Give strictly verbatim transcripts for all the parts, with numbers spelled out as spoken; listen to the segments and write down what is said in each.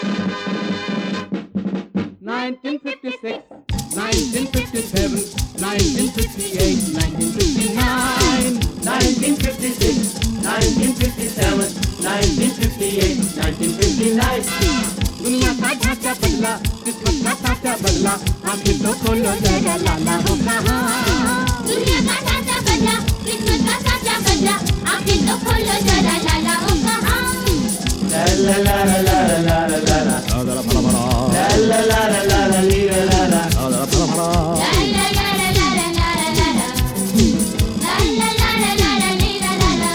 nineteen fifty-six, nineteen fifty-seven, nineteen fifty-eight, nineteen fifty-nine, nineteen fifty-six, nineteen fifty-seven, nineteen fifty-eight, nineteen fifty-nine. दुनिया का ढांचा बदला, किस्मत का साचा बदला, आंखें तो खोलो जरा लाला हो कहाँ। दुनिया का ढांचा बदला, किस्मत का साचा बदला, आंखें तो खोलो जरा लाला हो कहाँ। La la la la la la la la la. La la la la la la la la la la. La la la la la la la la. La la la la la la la la. La la la la la la la la.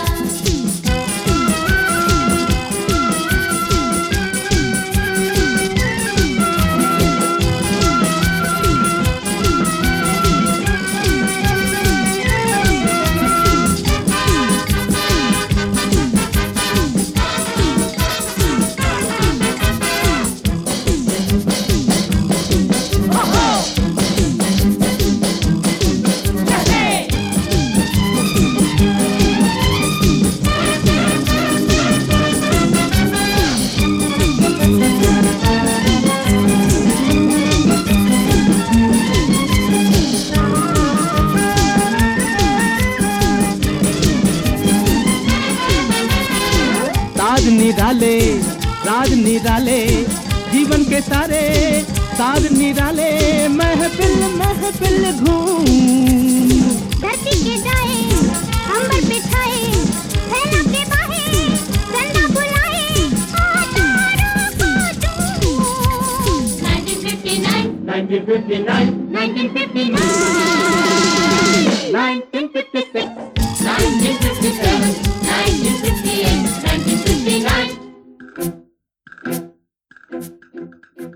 साज निराले, राज निराले, जीवन के सारे साज निराले, महफिल महफिल घूम। धरती के जाए, अंबर पे छाए, फैला के बाहे, चंदा बुलाए, आतारों को दूं। nineteen fifty-nine, nineteen fifty-nine, nineteen fifty-nine, nineteen fifty-six, nineteen fifty-seven, nineteen fifty-eight, nineteen fifty-nine.